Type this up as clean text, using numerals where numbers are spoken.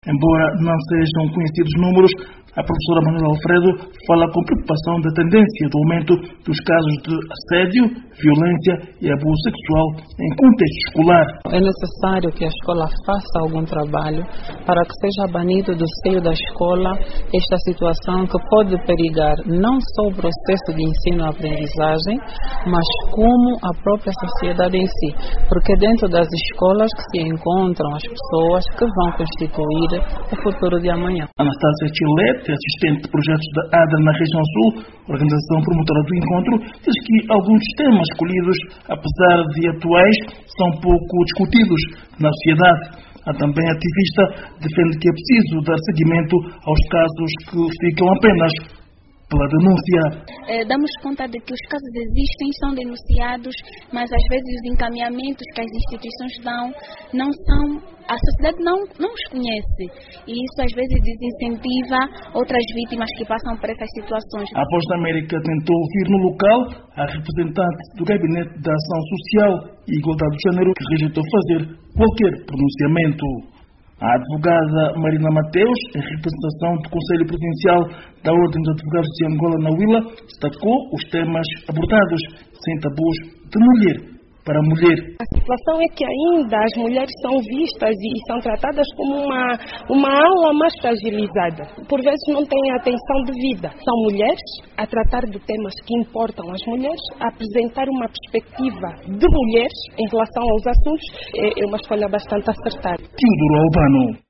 Embora não sejam conhecidos números, a professora Manuela Alfredo fala com preocupação da tendência do aumento dos casos de assédio, violência e abuso sexual em contexto escolar. É necessário que a escola faça algum trabalho para que seja banido do seio da escola esta situação que pode perigar não só o processo de ensino-aprendizagem, mas como a própria sociedade em si. Porque dentro das escolas que se encontram as pessoas que vão constituir o futuro de amanhã. Anastácia Chilete, assistente de projetos da ADA na região sul, organização promotora do encontro, diz que alguns temas escolhidos, apesar de atuais, são pouco discutidos na sociedade. A também ativista defende que é preciso dar seguimento aos casos que ficam apenas pela denúncia. Damos conta de que os casos existem, são denunciados, mas às vezes os encaminhamentos que as instituições dão não são, a sociedade não os conhece e isso às vezes desincentiva outras vítimas que passam por essas situações. A Voz da América tentou ouvir no local a representante do Gabinete da Ação Social e Igualdade de Gênero, que rejeitou fazer qualquer pronunciamento. A advogada Marina Mateus, em representação do Conselho Provincial da Ordem dos Advogados de Angola na Huila, destacou os temas abordados sem tabus de mulher para mulher. A situação é que ainda as mulheres são vistas e são tratadas como uma aula mais fragilizada. Por vezes não têm atenção devida. São mulheres a tratar de temas que importam às mulheres, a apresentar uma perspectiva de mulheres em relação aos assuntos. É uma escolha bastante acertada. Teodoro Albano.